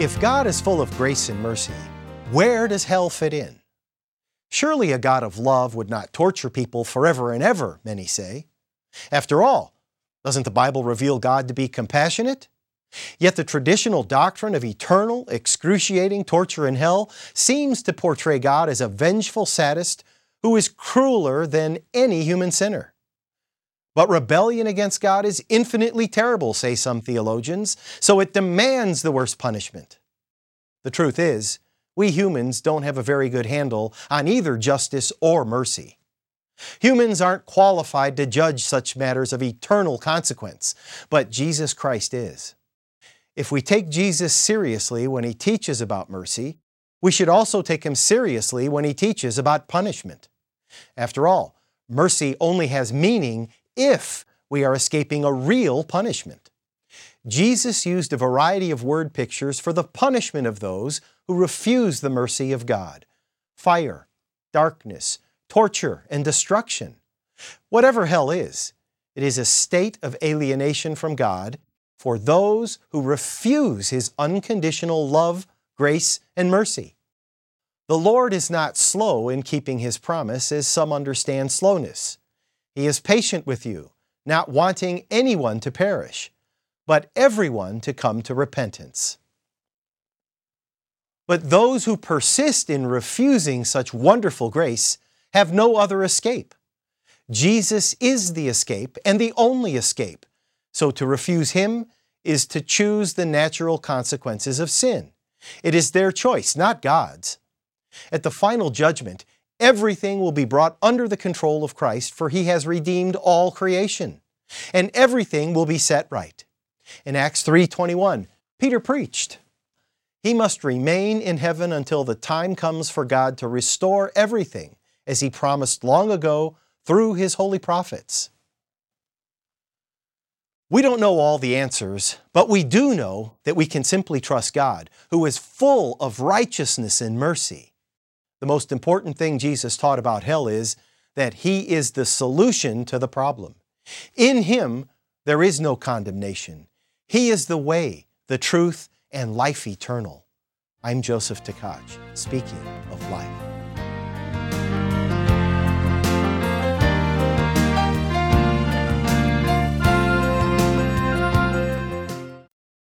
If God is full of grace and mercy, where does hell fit in? Surely a God of love would not torture people forever and ever, many say. After all, doesn't the Bible reveal God to be compassionate? Yet the traditional doctrine of eternal, excruciating torture in hell seems to portray God as a vengeful sadist who is crueler than any human sinner. But rebellion against God is infinitely terrible, say some theologians, so it demands the worst punishment. The truth is, we humans don't have a very good handle on either justice or mercy. Humans aren't qualified to judge such matters of eternal consequence, but Jesus Christ is. If we take Jesus seriously when He teaches about mercy, we should also take Him seriously when He teaches about punishment. After all, mercy only has meaning if we are escaping a real punishment. Jesus used a variety of word pictures for the punishment of those who refuse the mercy of God: fire, darkness, torture, and destruction. Whatever hell is, it is a state of alienation from God for those who refuse His unconditional love, grace, and mercy. The Lord is not slow in keeping His promise, as some understand slowness. He is patient with you, not wanting anyone to perish, but everyone to come to repentance. But those who persist in refusing such wonderful grace have no other escape. Jesus is the escape and the only escape, so to refuse Him is to choose the natural consequences of sin. It is their choice, not God's. At the final judgment, everything will be brought under the control of Christ, for He has redeemed all creation, and everything will be set right. In Acts 3:21, Peter preached, "He must remain in heaven until the time comes for God to restore everything, as He promised long ago through His holy prophets." We don't know all the answers, but we do know that we can simply trust God, who is full of righteousness and mercy. The most important thing Jesus taught about hell is that He is the solution to the problem. In Him, there is no condemnation. He is the way, the truth, and life eternal. I'm Joseph Tkach, speaking of life.